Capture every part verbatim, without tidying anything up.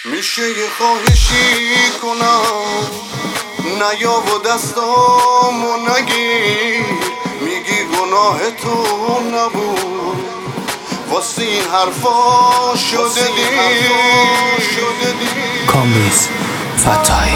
میشه یه خواهشی کنم، نیا و دستامو نگیر. میگی گناه تو نبود، واسه این حرفا شده دیر. کامبیز فتایی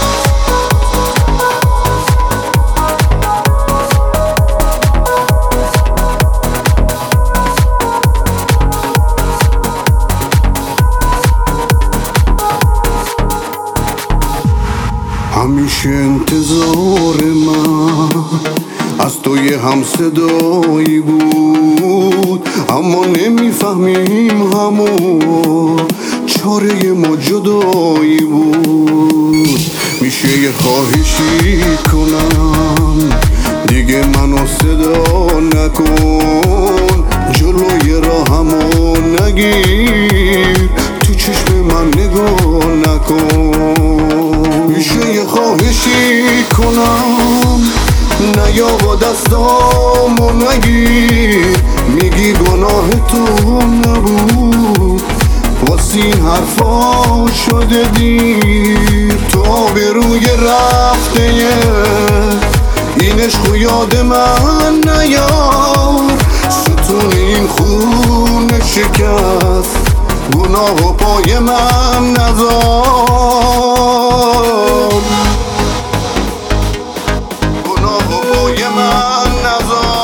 همیشه انتظار من از تو یه همصدایی بود، اما نمیفهمیم همون چاره ما جدایی بود. میشه یه خواهشی کنم، دیگه منو صدا نکن، جلوی راهمو نگیر، تو چشم من نگاه نکن. میشه یه خواهشی کنم، نیا با دستامو نگیر. میگی گناه تو نبود، واسه این حرفا شده دیر. تو به روی رفته این عشق یاد من نیار، ستون این خون شکست، گناه و پای من نذار، گناه و پای من نذار.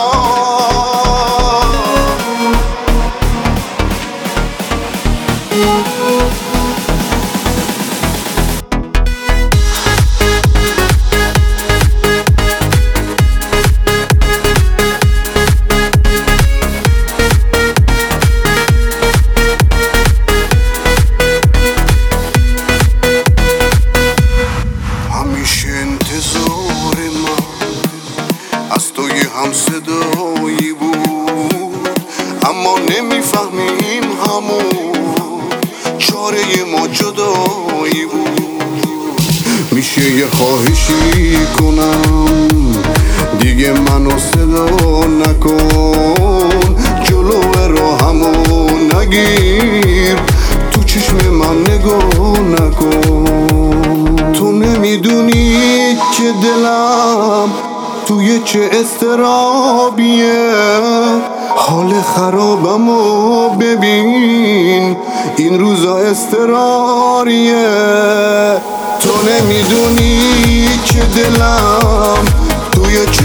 انتظار من از تو یه همصدایی بود، اما نمیفهمیم همون چاره ما جدایی بود. میشه یه خواهشی کنم، دیگه منو صدا نکن، جلو راهمو نگیر، تو چشم من نگاه نکن. تو نمیدونی که دلم توی چه استرابیه، حال خرابمو ببین، این روزا استراریه. تو نمیدونی که دلم توی چه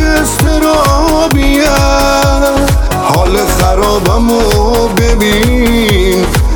استرابیه، حال خرابمو ببین،